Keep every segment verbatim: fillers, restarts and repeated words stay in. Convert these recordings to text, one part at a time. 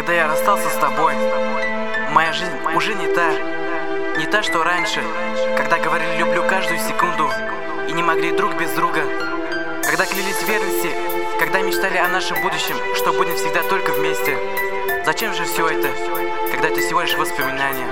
Когда я расстался с тобой, моя жизнь уже не та, не та, что раньше, когда говорили «люблю» каждую секунду и не могли друг без друга. Когда клялись в верности, когда мечтали о нашем будущем, что будем всегда только вместе. Зачем же все это, когда это всего лишь воспоминания?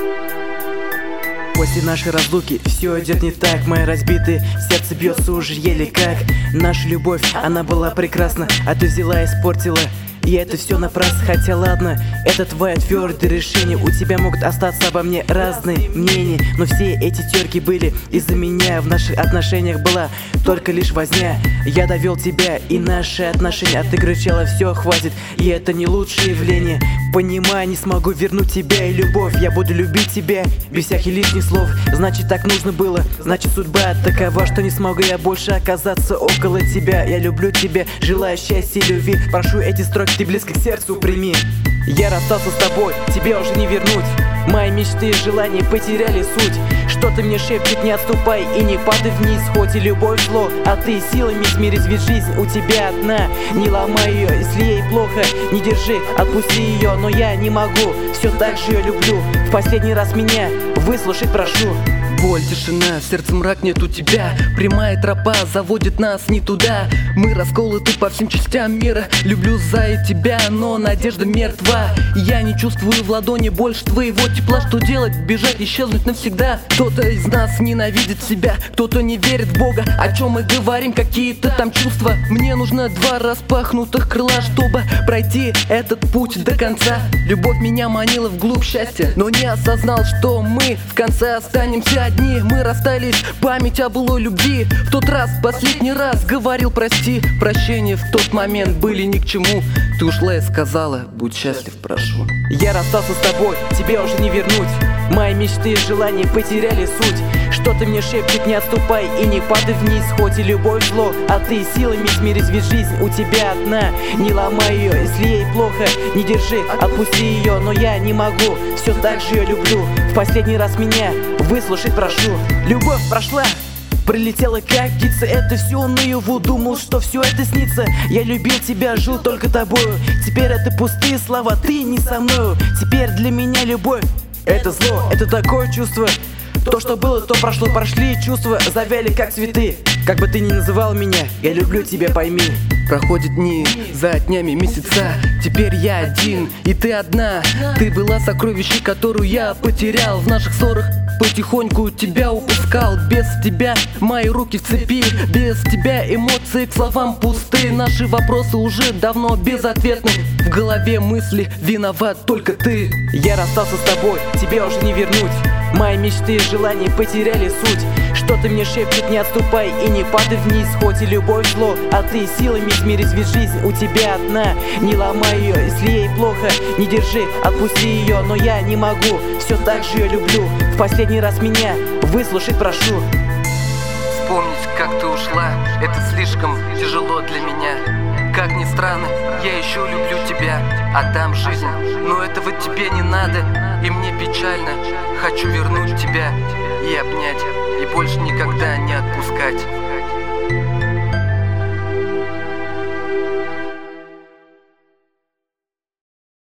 После нашей разлуки все идет не так. Мои разбитые сердце бьется уже еле как. Наша любовь, она была прекрасна, а ты взяла и испортила. И это все напрасно, хотя ладно, это твое твердое решение. У тебя могут остаться обо мне разные мнения, но все эти терки были из-за меня. В наших отношениях была только лишь возня. Я довел тебя и наши отношения, а ты кричала: все, хватит, и это не лучшее явление. Понимаю, не смогу вернуть тебя и любовь. Я буду любить тебя без всяких лишних слов. Значит, так нужно было, значит, судьба такова, что не смогу я больше оказаться около тебя. Я люблю тебя, желаю счастья и любви. Прошу, эти строки ты близко к сердцу прими. Я расстался с тобой, тебе уже не вернуть. Мои мечты и желания потеряли суть. Что-то мне шепчет: не отступай и не падай вниз. Хоть и любовь зло, а ты силами смирить, ведь жизнь у тебя одна. Не ломай ее, если ей плохо, не держи, отпусти ее. Но я не могу, все так же ее люблю. В последний раз меня выслушать прошу. Боль, тишина, в сердце мрак, нет у тебя. Прямая тропа заводит нас не туда. Мы расколоты по всем частям мира. Люблю за тебя, но надежда мертва. Я не чувствую в ладони больше твоего тепла. Что делать? Бежать, исчезнуть навсегда. Кто-то из нас ненавидит себя, кто-то не верит в Бога. О чем мы говорим, какие-то там чувства. Мне нужно два распахнутых крыла, чтобы пройти этот путь до конца. Любовь меня манила вглубь счастья, но не осознал, что мы в конце останемся одни. Мы расстались, память о былой любви. В тот раз, последний раз говорил прости. Прощения в тот момент были ни к чему. Ты ушла и сказала: будь счастлив, прошу. Я расстался с тобой, тебе уже не вернуть. Мои мечты и желания потеряли суть. Что-то мне шепчет: не отступай и не падай вниз. Хоть и любовь зло, а ты силами смирить, ведь жизнь у тебя одна. Не ломай ее, если ей плохо, не держи, отпусти ее. Но я не могу, все так же ее люблю. В последний раз меня выслушать прошу. Любовь прошла, прилетела как птица, это все наяву. Думал, что все это снится. Я любил тебя, жил только тобою. Теперь это пустые слова, ты не со мною. Теперь для меня любовь — это зло, это такое чувство. То, что было, то прошло, прошли чувства, завяли как цветы. Как бы ты ни называл меня, я люблю тебя, пойми. Проходят дни за днями, месяца. Теперь я один, и ты одна. Ты была сокровищем, которую я потерял. В наших ссорах потихоньку тебя упускал. Без тебя мои руки в цепи. Без тебя эмоции к словам пусты. Наши вопросы уже давно безответны. В голове мысли: виноват только ты. Я расстался с тобой, тебе уже не вернуть. Мои мечты и желания потеряли суть. Что-то мне шепчет: не отступай и не падай вниз. Хоть и любовь зло, а ты силами смирить, ведь жизнь у тебя одна. Не ломай ее, если ей плохо, не держи, отпусти ее. Но я не могу, все так же ее люблю. В последний раз меня выслушать прошу. Вспомнить, как ты ушла, это слишком тяжело для меня. Как ни странно, я еще люблю тебя, а там жизнь. Но этого тебе не надо, и мне печально. Хочу вернуть тебя и обнять, и больше никогда не отпускать.